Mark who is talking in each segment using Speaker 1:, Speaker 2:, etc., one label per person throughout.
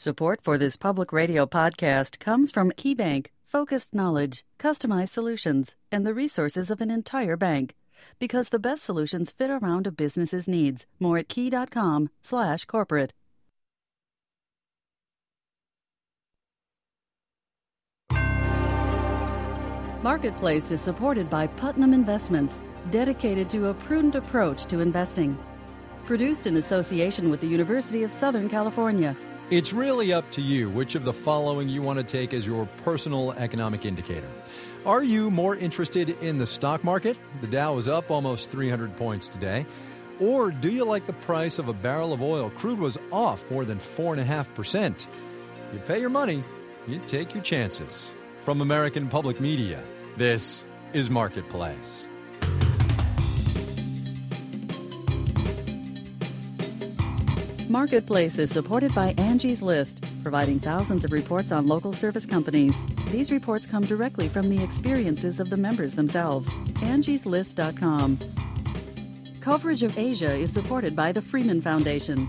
Speaker 1: Support for this public radio podcast comes from KeyBank, focused knowledge, customized solutions, and the resources of an entire bank. Because the best solutions fit around a business's needs. More at key.com/corporate. Marketplace is supported by Putnam Investments, dedicated to a prudent approach to investing. Produced in association with the University of Southern California.
Speaker 2: It's really up to you which of the following you want to take as your personal economic indicator. Are you more interested in the stock market? The Dow is up almost 300 points today. Or do you like the price of a barrel of oil? Crude was off more than 4.5%. You pay your money, you take your chances. From American Public Media, this is Marketplace.
Speaker 1: Marketplace is supported by Angie's List, providing thousands of reports on local service companies. These reports come directly from the experiences of the members themselves. Angie'sList.com. Coverage of Asia is supported by the Freeman Foundation.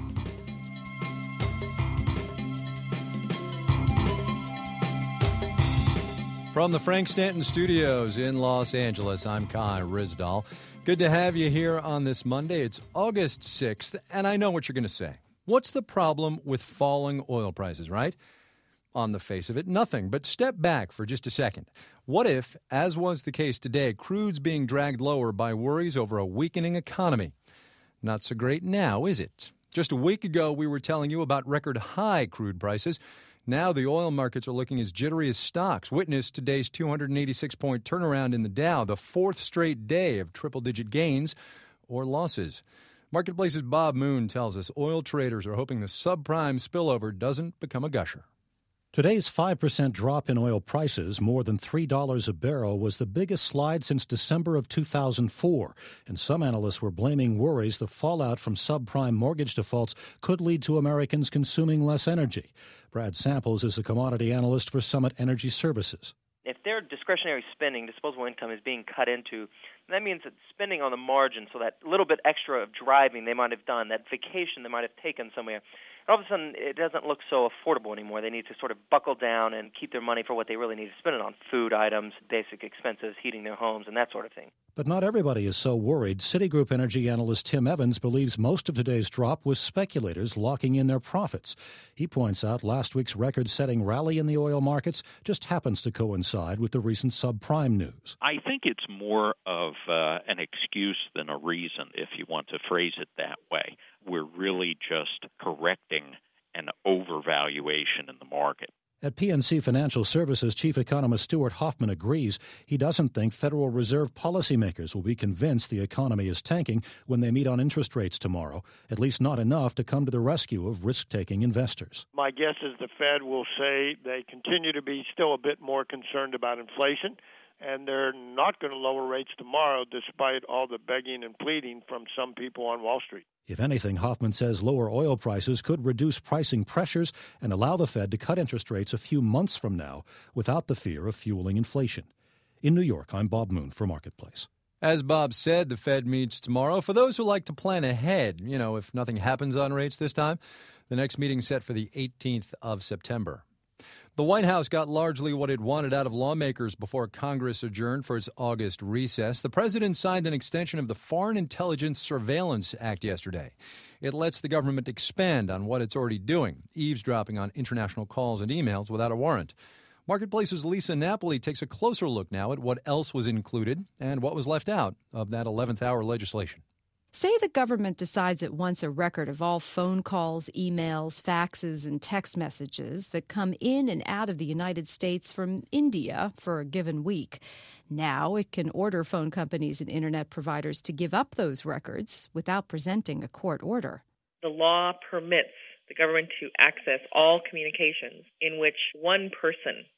Speaker 2: From the Frank Stanton Studios in Los Angeles, I'm Kai Ryssdal. Good to have you here on this Monday. It's August 6th, and I know what you're going to say. What's the problem with falling oil prices, right? On the face of it, nothing. But step back for just a second. What if, as was the case today, crude's being dragged lower by worries over a weakening economy? Not so great now, is it? Just a week ago, we were telling you about record high crude prices. Now the oil markets are looking as jittery as stocks. Witness today's 286-point turnaround in the Dow, the fourth straight day of triple-digit gains or losses. Marketplace's Bob Moon tells us oil traders are hoping the subprime spillover doesn't become a gusher.
Speaker 3: Today's 5% drop in oil prices, more than $3 a barrel, was the biggest slide since December of 2004. And some analysts were blaming worries the fallout from subprime mortgage defaults could lead to Americans consuming less energy. Brad Samples is a commodity analyst for Summit Energy Services.
Speaker 4: If their discretionary spending, disposable income, is being cut into, that means that spending on the margin, so that little bit extra of driving they might have done, that vacation they might have taken somewhere, all of a sudden it doesn't look so affordable anymore. They need to sort of buckle down and keep their money for what they really need to spend it on: food items, basic expenses, heating their homes, and that sort of thing.
Speaker 3: But not everybody is so worried. Citigroup energy analyst Tim Evans believes most of today's drop was speculators locking in their profits. He points out last week's record-setting rally in the oil markets just happens to coincide with the recent subprime news.
Speaker 5: I think it's more of an excuse than a reason, if you want to phrase it that way. We're really just correcting an overvaluation in the market.
Speaker 3: At PNC Financial Services, Chief Economist Stuart Hoffman agrees. He doesn't think Federal Reserve policymakers will be convinced the economy is tanking when they meet on interest rates tomorrow, at least not enough to come to the rescue of risk-taking investors.
Speaker 6: My guess is the Fed will say they continue to be still a bit more concerned about inflation, and they're not going to lower rates tomorrow despite all the begging and pleading from some people on Wall Street.
Speaker 3: If anything, Hoffman says lower oil prices could reduce pricing pressures and allow the Fed to cut interest rates a few months from now without the fear of fueling inflation. In New York, I'm Bob Moon for Marketplace.
Speaker 2: As Bob said, the Fed meets tomorrow. For those who like to plan ahead, if nothing happens on rates this time, the next meeting is set for the 18th of September. The White House got largely what it wanted out of lawmakers before Congress adjourned for its August recess. The president signed an extension of the Foreign Intelligence Surveillance Act yesterday. It lets the government expand on what it's already doing, eavesdropping on international calls and emails without a warrant. Marketplace's Lisa Napoli takes a closer look now at what else was included and what was left out of that 11th hour legislation.
Speaker 7: Say the government decides it wants a record of all phone calls, emails, faxes, and text messages that come in and out of the United States from India for a given week. Now it can order phone companies and Internet providers to give up those records without presenting a court order.
Speaker 8: The law permits the government to access all communications in which one person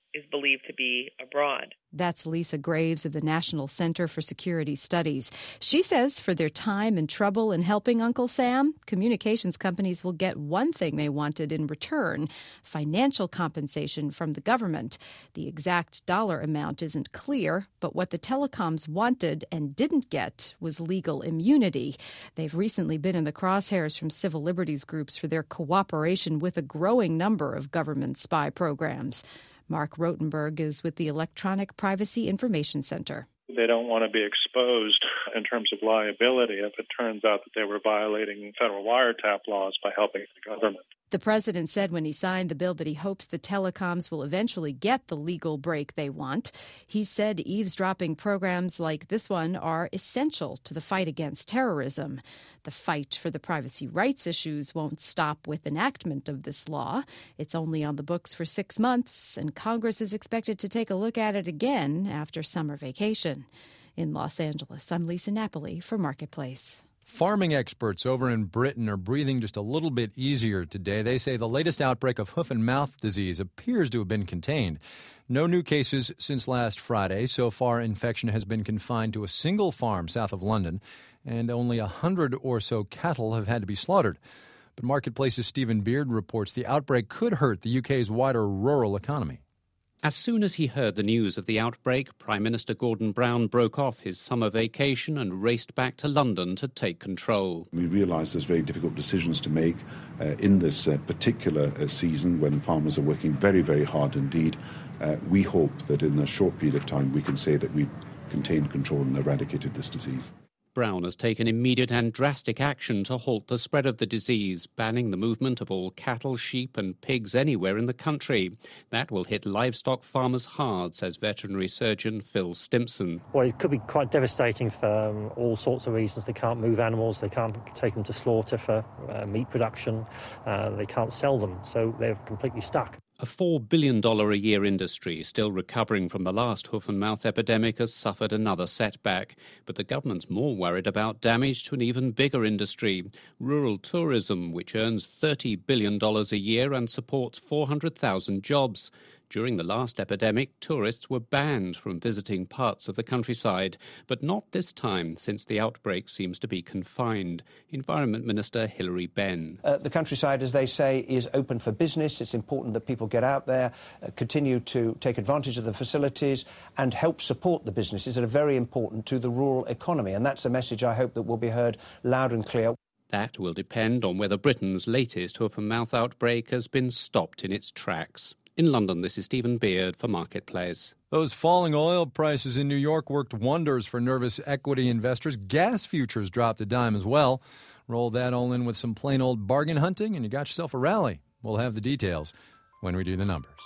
Speaker 8: is believed to be abroad.
Speaker 7: That's Lisa Graves of the National Center for Security Studies. She says for their time and trouble in helping Uncle Sam, communications companies will get one thing they wanted in return: financial compensation from the government. The exact dollar amount isn't clear, but what the telecoms wanted and didn't get was legal immunity. They've recently been in the crosshairs from civil liberties groups for their cooperation with a growing number of government spy programs. Mark Rotenberg is with the Electronic Privacy Information Center.
Speaker 9: They don't want to be exposed in terms of liability if it turns out that they were violating federal wiretap laws by helping the government.
Speaker 7: The president said when he signed the bill that he hopes the telecoms will eventually get the legal break they want. He said eavesdropping programs like this one are essential to the fight against terrorism. The fight for the privacy rights issues won't stop with enactment of this law. It's only on the books for 6 months, and Congress is expected to take a look at it again after summer vacation. In Los Angeles, I'm Lisa Napoli for Marketplace.
Speaker 2: Farming experts over in Britain are breathing just a little bit easier today. They say the latest outbreak of hoof and mouth disease appears to have been contained. No new cases since last Friday. So far, infection has been confined to a single farm south of London, and only 100 or so cattle have had to be slaughtered. But Marketplace's Stephen Beard reports the outbreak could hurt the UK's wider rural economy.
Speaker 10: As soon as he heard the news of the outbreak, Prime Minister Gordon Brown broke off his summer vacation and raced back to London to take control.
Speaker 11: We realise there's very difficult decisions to make in this particular season when farmers are working very, very hard indeed. We hope that in a short period of time we can say that we've contained, controlled and eradicated this disease.
Speaker 10: Brown has taken immediate and drastic action to halt the spread of the disease, banning the movement of all cattle, sheep and pigs anywhere in the country. That will hit livestock farmers hard, says veterinary surgeon Phil Stimpson.
Speaker 12: Well, it could be quite devastating for all sorts of reasons. They can't move animals, they can't take them to slaughter for meat production, they can't sell them, so they're completely stuck.
Speaker 10: A $4 billion a year industry still recovering from the last hoof and mouth epidemic has suffered another setback. But the government's more worried about damage to an even bigger industry, rural tourism, which earns $30 billion a year and supports 400,000 jobs. During the last epidemic, tourists were banned from visiting parts of the countryside, but not this time, since the outbreak seems to be confined. Environment Minister Hilary Benn.
Speaker 13: The countryside, as they say, is open for business. It's important that people get out there, continue to take advantage of the facilities and help support the businesses that are very important to the rural economy. And that's a message I hope that will be heard loud and clear.
Speaker 10: That will depend on whether Britain's latest hoof-and-mouth outbreak has been stopped in its tracks. In London, this is Stephen Beard for Marketplace.
Speaker 2: Those falling oil prices in New York worked wonders for nervous equity investors. Gas futures dropped a dime as well. Roll that all in with some plain old bargain hunting, and you got yourself a rally. We'll have the details when we do the numbers.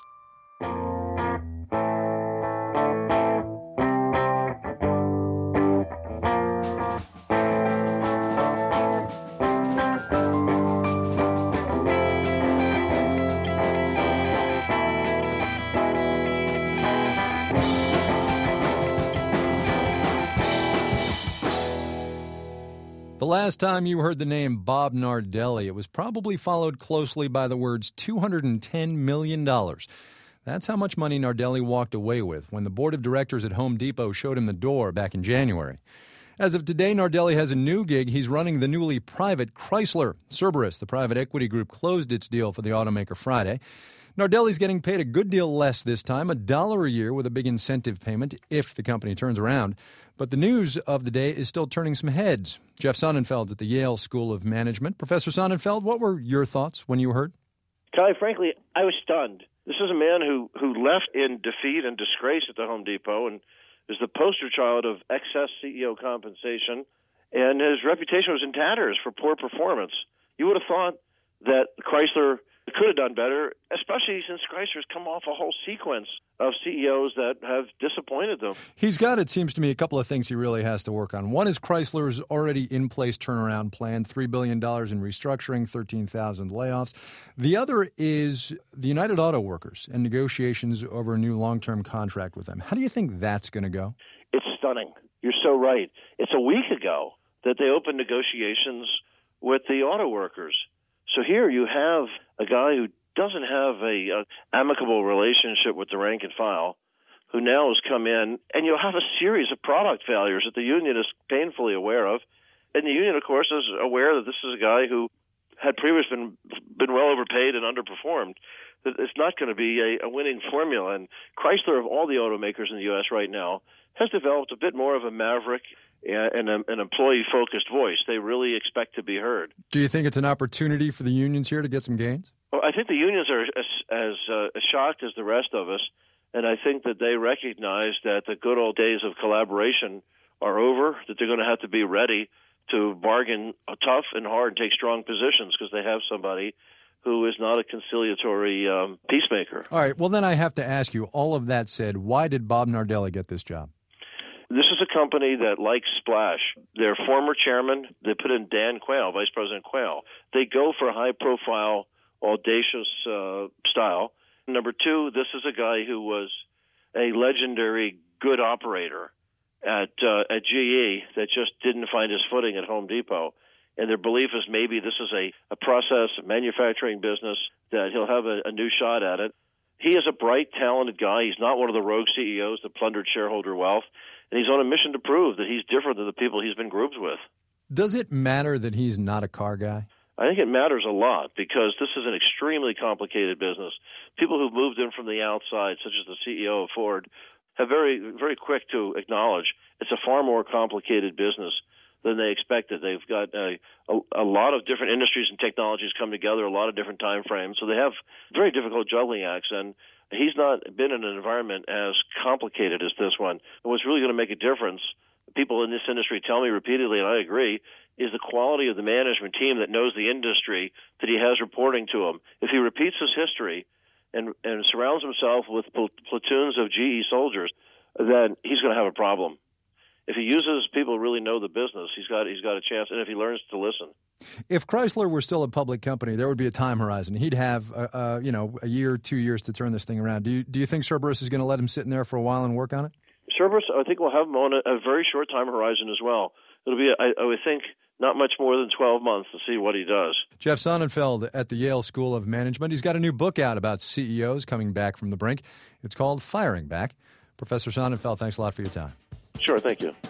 Speaker 2: The last time you heard the name Bob Nardelli, it was probably followed closely by the words $210 million. That's how much money Nardelli walked away with when the board of directors at Home Depot showed him the door back in January. As of today, Nardelli has a new gig. He's running the newly private Chrysler. Cerberus, the private equity group, closed its deal for the automaker Friday. Nardelli's getting paid a good deal less this time, $1 a year with a big incentive payment if the company turns around. But the news of the day is still turning some heads. Jeff Sonnenfeld at the Yale School of Management. Professor Sonnenfeld, what were your thoughts when you heard?
Speaker 6: Kai, frankly, I was stunned. This is a man who left in defeat and disgrace at the Home Depot and is the poster child of excess CEO compensation, and his reputation was in tatters for poor performance. You would have thought that Chrysler could have done better, especially since Chrysler's come off a whole sequence of CEOs that have disappointed them.
Speaker 2: He's got, it seems to me, a couple of things he really has to work on. One is Chrysler's already in-place turnaround plan, $3 billion in restructuring, 13,000 layoffs. The other is the United Auto Workers and negotiations over a new long-term contract with them. How do you think that's going to go?
Speaker 6: It's stunning. You're so right. It's a week ago that they opened negotiations with the auto workers. So here you have a guy who
Speaker 14: doesn't have a amicable relationship with the rank and file, who now has come in, and you'll have a series of product failures that the union is painfully aware of. And the union, of course, is aware that this is a guy who had previously been well overpaid and underperformed. That it's not going to be a winning formula. And Chrysler, of all the automakers in the U.S. right now, has developed a bit more of a maverick and an employee-focused voice. They really expect to be heard.
Speaker 2: Do you think it's an opportunity for the unions here to get some gains?
Speaker 14: Well, I think the unions are as shocked as the rest of us, and I think that they recognize that the good old days of collaboration are over, that they're going to have to be ready to bargain tough and hard and take strong positions because they have somebody who is not a conciliatory peacemaker.
Speaker 2: All right, well, then I have to ask you, all of that said, why did Bob Nardelli get this job?
Speaker 14: This is a company that likes splash. Their former chairman, they put in Dan Quayle, Vice President Quayle. They go for high-profile, audacious style. Number two, this is a guy who was a legendary good operator at GE that just didn't find his footing at Home Depot. And their belief is maybe this is a process, a manufacturing business, that he'll have a new shot at it. He is a bright, talented guy. He's not one of the rogue CEOs that plundered shareholder wealth. And he's on a mission to prove that he's different than the people he's been grouped with.
Speaker 2: Does it matter that he's not a car guy?
Speaker 14: I think it matters a lot because this is an extremely complicated business. People who've moved in from the outside, such as the CEO of Ford, have very, very quick to acknowledge it's a far more complicated business than they expected. They've got a lot of different industries and technologies come together, a lot of different time frames, so they have very difficult juggling acts, and he's not been in an environment as complicated as this one. And what's really going to make a difference, people in this industry tell me repeatedly, and I agree, is the quality of the management team that knows the industry that he has reporting to him. If he repeats his history and surrounds himself with platoons of GE soldiers, then he's going to have a problem. If he uses people who really know the business, he's got a chance, and if he learns to listen.
Speaker 2: If Chrysler were still a public company, there would be a time horizon. He'd have a year, 2 years to turn this thing around. Do you think Cerberus is going to let him sit in there for a while and work on it?
Speaker 14: Cerberus, I think we'll have him on a very short time horizon as well. It'll be, I would think, not much more than 12 months to see what he does.
Speaker 2: Jeff Sonnenfeld at the Yale School of Management. He's got a new book out about CEOs coming back from the brink. It's called Firing Back. Professor Sonnenfeld, thanks a lot for your time.
Speaker 14: Sure, thank you.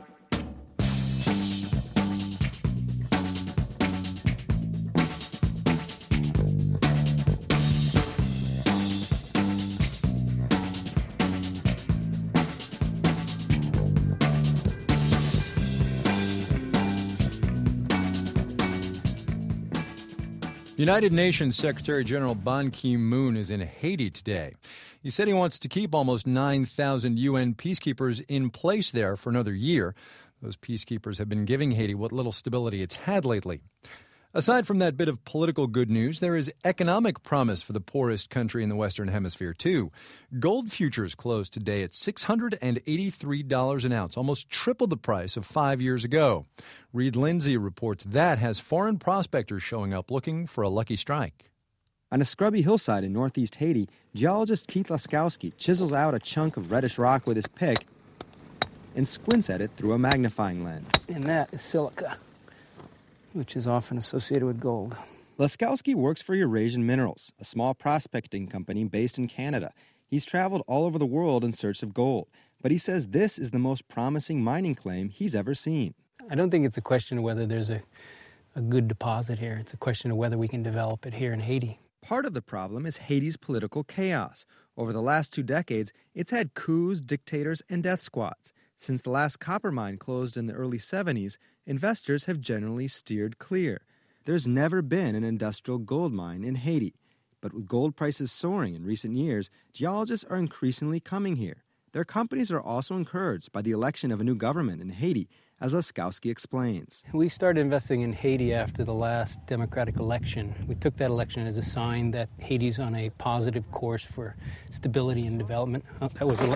Speaker 2: United Nations Secretary General Ban Ki-moon is in Haiti today. He said he wants to keep almost 9,000 UN peacekeepers in place there for another year. Those peacekeepers have been giving Haiti what little stability it's had lately. Aside from that bit of political good news, there is economic promise for the poorest country in the Western Hemisphere, too. Gold futures closed today at $683 an ounce, almost triple the price of 5 years ago. Reed Lindsay reports that has foreign prospectors showing up looking for a lucky strike.
Speaker 15: On a scrubby hillside in northeast Haiti, geologist Keith Laskowski chisels out a chunk of reddish rock with his pick and squints at it through a magnifying lens.
Speaker 16: And that is silica, which is often associated with gold.
Speaker 15: Laskowski works for Eurasian Minerals, a small prospecting company based in Canada. He's traveled all over the world in search of gold, but he says this is the most promising mining claim he's ever seen.
Speaker 16: I don't think it's a question of whether there's a good deposit here. It's a question of whether we can develop it here in Haiti.
Speaker 15: Part of the problem is Haiti's political chaos. Over the last 2 decades, it's had coups, dictators, and death squads. Since the last copper mine closed in the early 70s, investors have generally steered clear. There's never been an industrial gold mine in Haiti. But with gold prices soaring in recent years, geologists are increasingly coming here. Their companies are also encouraged by the election of a new government in Haiti, as Laskowski explains.
Speaker 16: We started investing in Haiti after the last democratic election. We took that election as a sign that Haiti's on a positive course for stability and development. That was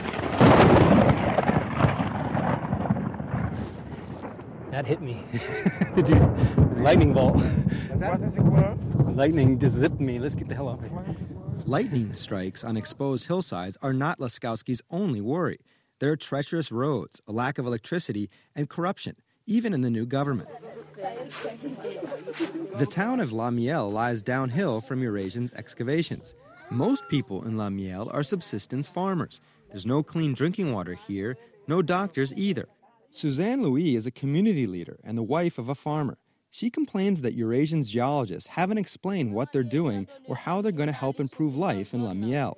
Speaker 16: That hit me. Lightning bolt. Lightning just zipped me. Let's get the hell out of here.
Speaker 15: Lightning strikes on exposed hillsides are not Laskowski's only worry. There are treacherous roads, a lack of electricity, and corruption, even in the new government. The town of La Miel lies downhill from Eurasian's excavations. Most people in La Miel are subsistence farmers. There's no clean drinking water here, no doctors either. Suzanne Louis is a community leader and the wife of a farmer. She complains that Eurasian's geologists haven't explained what they're doing or how they're going to help improve life in La Miel.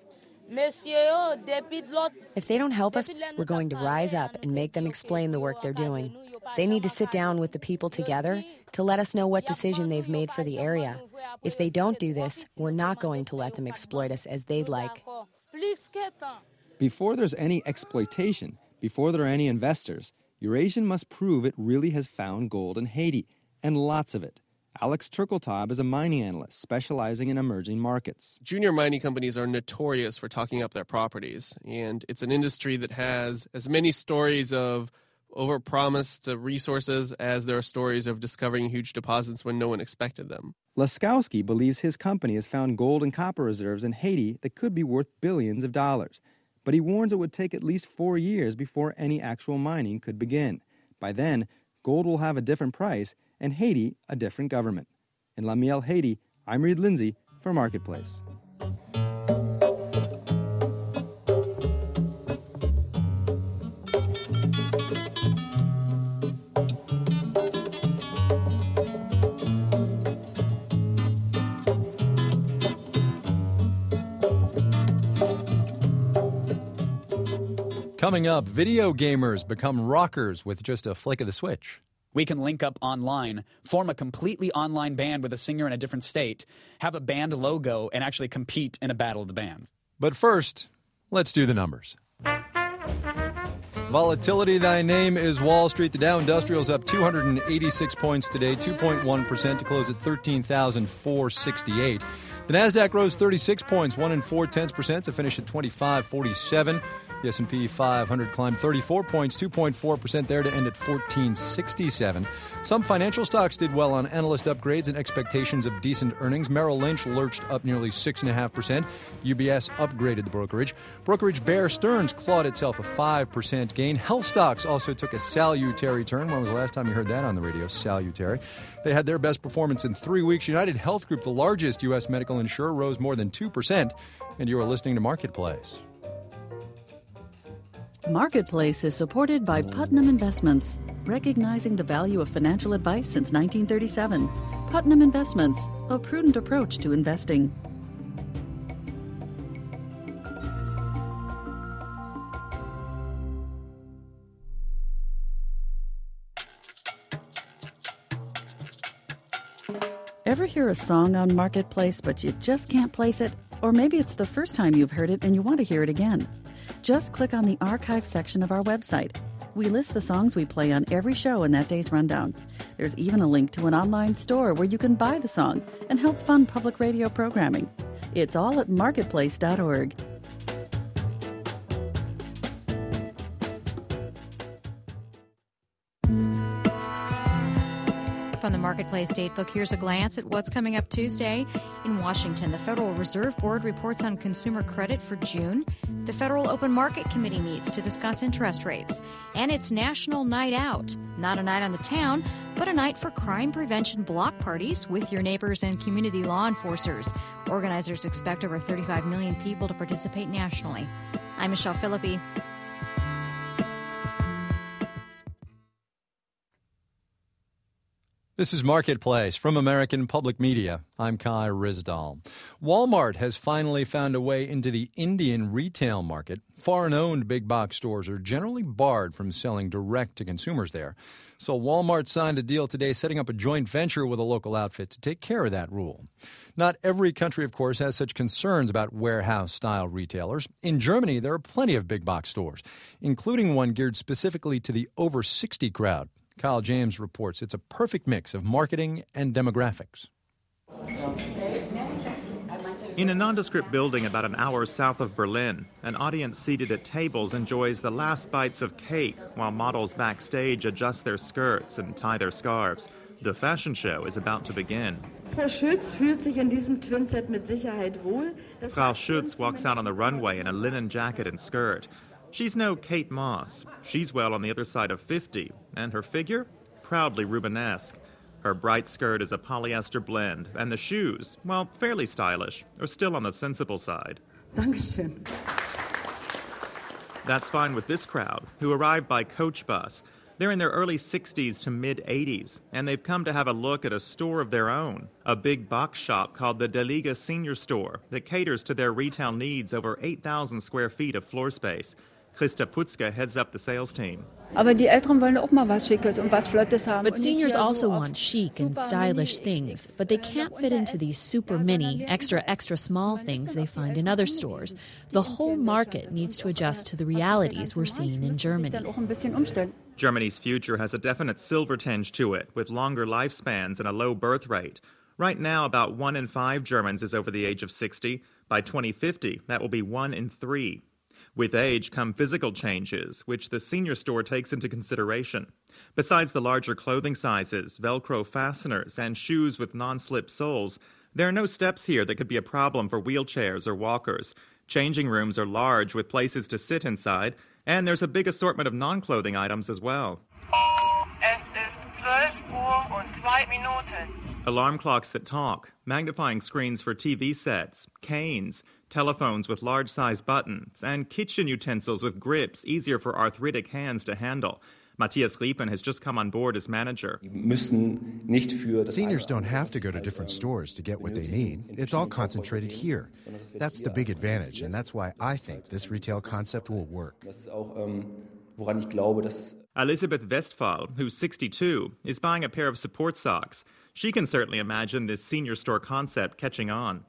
Speaker 17: If they don't help us, we're going to rise up and make them explain the work they're doing. They need to sit down with the people together to let us know what decision they've made for the area. If they don't do this, we're not going to let them exploit us as they'd like.
Speaker 15: Before there's any exploitation, before there are any investors, Eurasian must prove it really has found gold in Haiti, and lots of it. Alex Turkeltaub is a mining analyst specializing in emerging markets.
Speaker 18: Junior mining companies are notorious for talking up their properties, and it's an industry that has as many stories of overpromised resources as there are stories of discovering huge deposits when no one expected them.
Speaker 15: Laskowski believes his company has found gold and copper reserves in Haiti that could be worth billions of dollars. But he warns it would take at least 4 years before any actual mining could begin. By then, gold will have a different price and Haiti a different government. In La Miel, Haiti, I'm Reed Lindsay for Marketplace.
Speaker 2: Coming up, video gamers become rockers with just a flick of the switch.
Speaker 19: We can link up online, form a completely online band with a singer in a different state, have a band logo, and actually compete in a battle of the bands.
Speaker 2: But first, let's do the numbers. Volatility, thy name is Wall Street. The Dow Industrial's up 286 points today, 2.1% to close at 13,468. The Nasdaq rose 36 points, 1.4% to finish at 2547. The S&P 500 climbed 34 points, 2.4% there to end at 1467. Some financial stocks did well on analyst upgrades and expectations of decent earnings. Merrill Lynch lurched up nearly 6.5%. UBS upgraded the brokerage. Brokerage Bear Stearns clawed itself a 5% gain. Health stocks also took a salutary turn. When was the last time you heard that on the radio? Salutary. They had their best performance in 3 weeks. United Health Group, the largest U.S. medical insurer, rose more than 2%. And you are listening to Marketplace.
Speaker 1: Marketplace is supported by Putnam Investments, recognizing the value of financial advice since 1937. Putnam Investments, a prudent approach to investing. Ever hear a song on Marketplace but you just can't place it? Or maybe it's the first time you've heard it and you want to hear it again. Just click on the archive section of our website. We list the songs we play on every show in that day's rundown. There's even a link to an online store where you can buy the song and help fund public radio programming. It's all at marketplace.org.
Speaker 7: From the Marketplace Datebook, here's a glance at what's coming up Tuesday. In Washington, the Federal Reserve Board reports on consumer credit for June. The Federal Open Market Committee meets to discuss interest rates. And it's National Night Out. Not a night on the town, but a night for crime prevention block parties with your neighbors and community law enforcers. Organizers expect over 35 million people to participate nationally. I'm Michelle Philippi.
Speaker 2: This is Marketplace from American Public Media. I'm Kai Rizdal. Walmart has finally found a way into the Indian retail market. Foreign-owned big box stores are generally barred from selling direct to consumers there. So Walmart signed a deal today setting up a joint venture with a local outfit to take care of that rule. Not every country, of course, has such concerns about warehouse-style retailers. In Germany, there are plenty of big box stores, including one geared specifically to the over 60 crowd. Kyle James reports it's a perfect mix of marketing and demographics.
Speaker 20: In a nondescript building about an hour south of Berlin, an audience seated at tables enjoys the last bites of cake while models backstage adjust their skirts and tie their scarves. The fashion show is about to begin.
Speaker 21: Frau Schütz fühlt sich in diesem Twinset mit Sicherheit wohl.
Speaker 20: Frau Schütz walks out on the runway in a linen jacket and skirt. She's no Kate Moss. She's well on the other side of 50, and her figure? Proudly Rubenesque. Her bright skirt is a polyester blend, and the shoes, while fairly stylish, are still on the sensible side.
Speaker 21: Dankeschön.
Speaker 20: That's fine with this crowd, who arrived by coach bus. They're in their early 60s to mid-80s, and they've come to have a look at a store of their own, a big box shop called the De Liga Senior Store that caters to their retail needs over 8,000 square feet of floor space. Christa Putzke heads up the sales team.
Speaker 4: But seniors also want chic and stylish things, but they can't fit into these super mini, extra small things they find in other stores. The whole market needs to adjust to the realities we're seeing in Germany.
Speaker 20: Germany's future has a definite silver tinge to it, with longer lifespans and a low birth rate. Right now, about 1 in 5 Germans is over the age of 60. By 2050, that will be 1 in 3. With age come physical changes, which the senior store takes into consideration. Besides the larger clothing sizes, Velcro fasteners, and shoes with non-slip soles, there are no steps here that could be a problem for wheelchairs or walkers. Changing rooms are large with places to sit inside, and there's a big assortment of non-clothing items as well.
Speaker 22: Es ist 12:02.
Speaker 20: Alarm clocks that talk, magnifying screens for TV sets, canes, telephones with large-size buttons, and kitchen utensils with grips easier for arthritic hands to handle. Matthias Riepen has just come on board as manager.
Speaker 23: Seniors don't have to go to different stores to get what they need. It's all concentrated here. That's the big advantage, and that's why I think this retail concept will work.
Speaker 20: Elisabeth Westphal, who's 62, is buying a pair of support socks. She can certainly imagine this senior store concept catching on.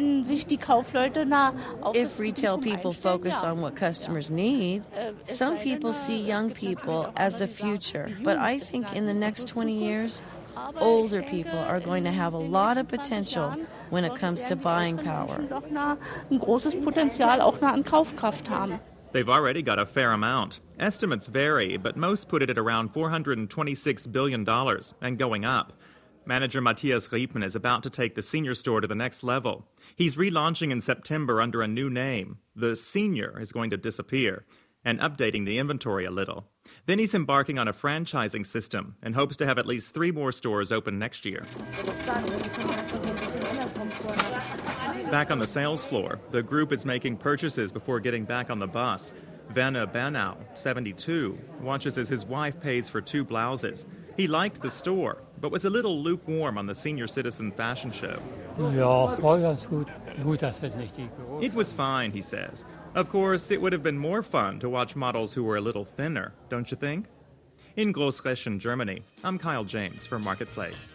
Speaker 24: If retail people focus on what customers need, some people see young people as the future. But I think in the next 20 years, older people are going to have a lot of potential when it comes to buying power.
Speaker 20: They've already got a fair amount. Estimates vary, but most put it at around $426 billion and going up. Manager Matthias Riepen is about to take the senior store to the next level. He's relaunching in September under a new name. The senior is going to disappear, and updating the inventory a little. Then he's embarking on a franchising system and hopes to have at least 3 more stores open next year. Back on the sales floor, the group is making purchases before getting back on the bus. Werner Bernau, 72, watches as his wife pays for 2 blouses. He liked the store, but was a little lukewarm on the senior citizen fashion show. It was fine, he says. Of course, it would have been more fun to watch models who were a little thinner, don't you think? In Großreschen, Germany, I'm Kyle James for Marketplace.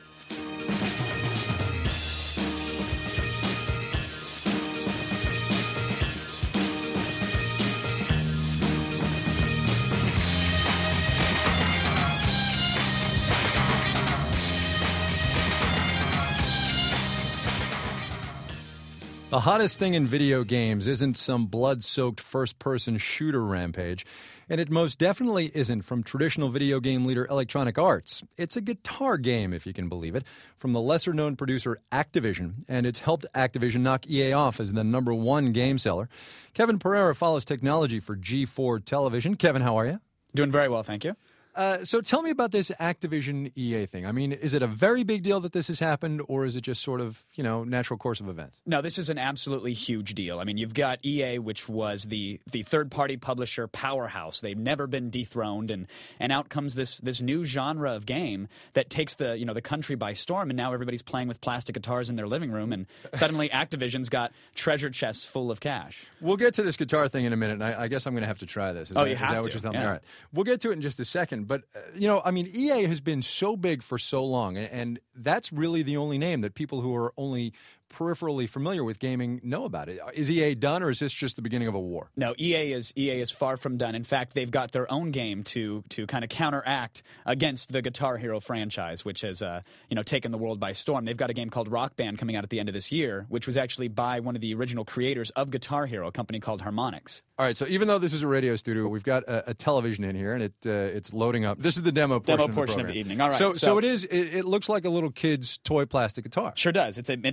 Speaker 2: The hottest thing in video games isn't some blood-soaked first-person shooter rampage, and it most definitely isn't from traditional video game leader Electronic Arts. It's a guitar game, if you can believe it, from the lesser-known producer Activision, and it's helped Activision knock EA off as the #1 game seller. Kevin Pereira follows technology for G4 Television. Kevin, how are you?
Speaker 19: Doing very well, thank you.
Speaker 2: So tell me about this Activision EA thing. I mean, is it a very big deal that this has happened, or is it just sort of, natural course of events?
Speaker 19: No, this is an absolutely huge deal. I mean, you've got EA, which was the third-party publisher powerhouse. They've never been dethroned, and out comes this new genre of game that takes the country by storm, and now everybody's playing with plastic guitars in their living room, and suddenly Activision's got treasure chests full of cash.
Speaker 2: We'll get to this guitar thing in a minute, and I guess I'm going to have to try this. Is
Speaker 19: you
Speaker 2: that
Speaker 19: have
Speaker 2: what
Speaker 19: to.
Speaker 2: you're telling me?
Speaker 19: Yeah.
Speaker 2: All right. We'll get to it in just a second. But, EA has been so big for so long, and that's really the only name that people who are only peripherally familiar with gaming know about it. Is EA done, or is this just the beginning of a war?
Speaker 19: No, EA is far from done. In fact, they've got their own game to kind of counteract against the Guitar Hero franchise, which has taken the world by storm. They've got a game called Rock Band coming out at the end of this year, which was actually by one of the original creators of Guitar Hero, a company called Harmonix.
Speaker 2: All right, so even though this is a radio studio, we've got a television in here, and it's loading up. This is the demo portion
Speaker 19: of the evening. All right.
Speaker 2: So it looks like a little kid's toy plastic guitar.
Speaker 19: Sure does. It's a miniature version of a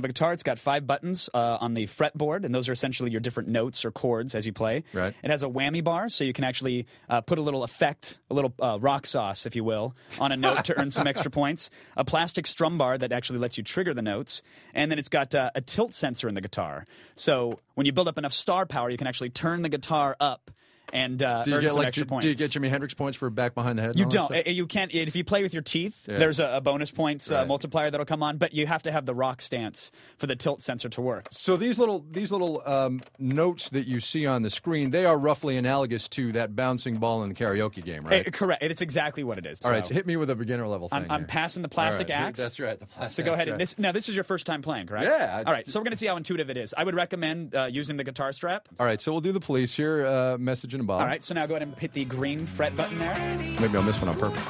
Speaker 19: a guitar. It's got 5 buttons on the fretboard, and those are essentially your different notes or chords as you play.
Speaker 2: Right.
Speaker 19: It has a whammy bar, so you can actually put a little effect, a little rock sauce, if you will, on a note to earn some extra points. A plastic strum bar that actually lets you trigger the notes. And then it's got a tilt sensor in the guitar. So when you build up enough star power, you can actually turn the guitar up and earn some extra points.
Speaker 2: Do you get Jimi Hendrix points for back behind the head?
Speaker 19: You don't. You can't. If you play with your teeth, there's a bonus points multiplier that'll come on, but you have to have the rock stance for the tilt sensor to work.
Speaker 2: So these little notes that you see on the screen, they are roughly analogous to that bouncing ball in the karaoke game, right?
Speaker 19: Correct. It's exactly what it is.
Speaker 2: All right, so hit me with a beginner level thing.
Speaker 19: I'm passing the plastic axe.
Speaker 2: That's right. The plastic
Speaker 19: so go ahead.
Speaker 2: Right.
Speaker 19: This is your first time playing, correct?
Speaker 2: Yeah.
Speaker 19: All right, so we're going to see how intuitive it is. I would recommend using the guitar strap.
Speaker 2: All right, so we'll do the police here, message in a bottle.
Speaker 19: All right, so now go ahead and hit the green fret button there.
Speaker 2: Maybe I'll miss one on purpose.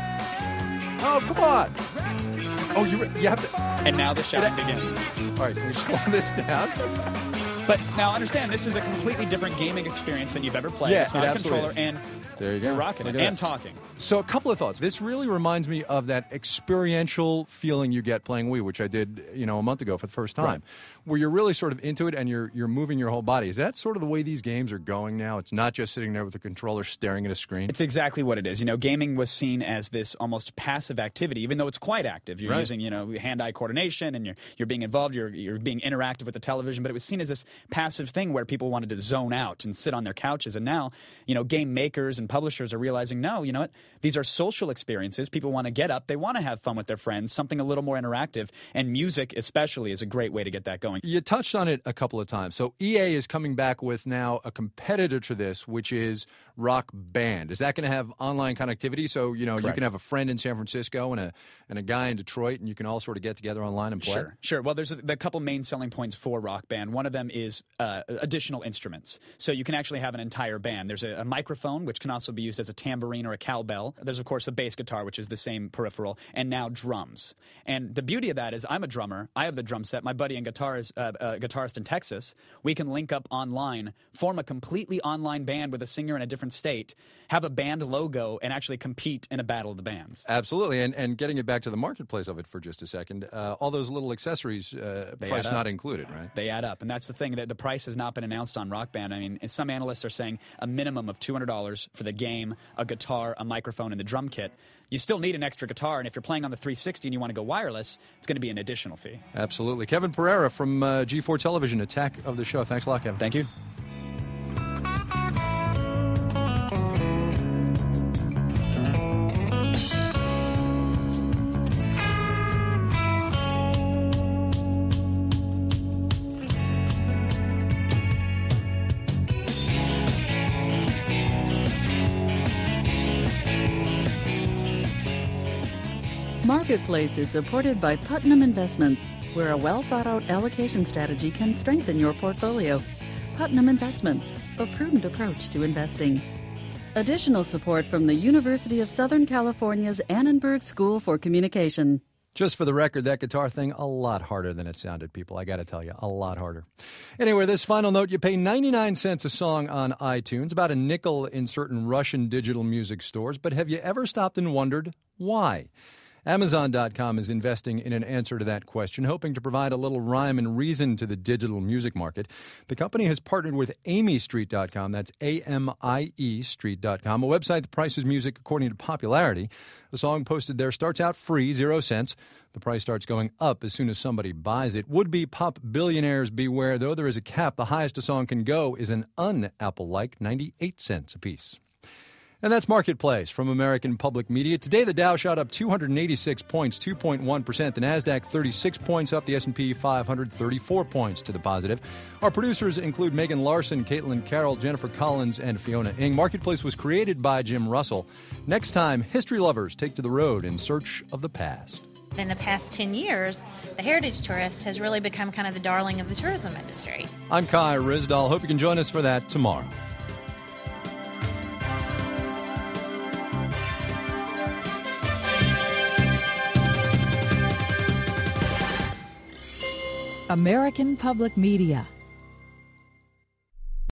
Speaker 2: Oh, come on. Oh, you have to...
Speaker 19: And now the shouting begins.
Speaker 2: All right, can we slow this down?
Speaker 19: But now understand, this is a completely different gaming experience than you've ever played.
Speaker 2: Yeah,
Speaker 19: it's not a controller, and
Speaker 2: there you go.
Speaker 19: You're rocking it and talking.
Speaker 2: So a couple of thoughts. This really reminds me of that experiential feeling you get playing Wii, which I did, a month ago for the first time, where you're really sort of into it and you're moving your whole body. Is that sort of the way these games are going now? It's not just sitting there with a controller staring at a screen?
Speaker 19: It's exactly what it is. Gaming was seen as this almost passive activity, even though it's quite active. You're using, hand-eye coordination and you're being involved, you're being interactive with the television, but it was seen as this passive thing where people wanted to zone out and sit on their couches. And now, game makers and publishers are realizing, no, you know what? These are social experiences. People want to get up. They want to have fun with their friends, something a little more interactive. And music especially is a great way to get that going.
Speaker 2: You touched on it a couple of times. So EA is coming back with now a competitor to this, which is Rock Band. Is that going to have online connectivity? So, you can have a friend in San Francisco and a guy in Detroit, and you can all sort of get together online and play?
Speaker 19: Sure. Well, there's a couple main selling points for Rock Band. One of them is additional instruments. So you can actually have an entire band. There's a microphone, which can also be used as a tambourine or a cowbell. There's, of course, a bass guitar, which is the same peripheral, and now drums. And the beauty of that is I'm a drummer. I have the drum set. My buddy and guitarist in Texas. We can link up online, form a completely online band with a singer in a different state, have a band logo, and actually compete in a battle of the bands.
Speaker 2: Absolutely. And getting it back to the marketplace of it for just a second, all those little accessories, price not included, right?
Speaker 19: They add up. And that's the thing, that the price has not been announced on Rock Band. I mean, some analysts are saying a minimum of $200 for the game, a guitar, a microphone, and the drum kit. You still need an extra guitar, and if you're playing on the 360 and you want to go wireless, it's going to be an additional fee.
Speaker 2: Absolutely. Kevin Pereira from G4 Television, attack of the show. Thanks a lot, Kevin.
Speaker 19: Thank you.
Speaker 1: Marketplace is supported by Putnam Investments, where a well-thought-out allocation strategy can strengthen your portfolio. Putnam Investments, a prudent approach to investing. Additional support from the University of Southern California's Annenberg School for Communication.
Speaker 2: Just for the record, that guitar thing, a lot harder than it sounded, people. I got to tell you, a lot harder. Anyway, this final note, you pay 99 cents a song on iTunes, about a nickel in certain Russian digital music stores. But have you ever stopped and wondered why? Amazon.com is investing in an answer to that question, hoping to provide a little rhyme and reason to the digital music market. The company has partnered with AmieStreet.com, that's A-M-I-E Street.com, a website that prices music according to popularity. The song posted there starts out free, 0 cents. The price starts going up as soon as somebody buys it. Would-be pop billionaires beware, though there is a cap. The highest a song can go is an un-Apple-like 98 cents apiece. And that's Marketplace from American Public Media. Today, the Dow shot up 286 points, 2.1%. The NASDAQ, 36 points up. The S&P 500, 34 points to the positive. Our producers include Megan Larson, Caitlin Carroll, Jennifer Collins, and Fiona Ng. Marketplace was created by Jim Russell. Next time, history lovers take to the road in search of the past.
Speaker 3: In the past 10 years, the heritage tourist has really become kind of the darling of the tourism industry.
Speaker 2: I'm Kai Ryssdal. Hope you can join us for that tomorrow.
Speaker 5: American Public Media.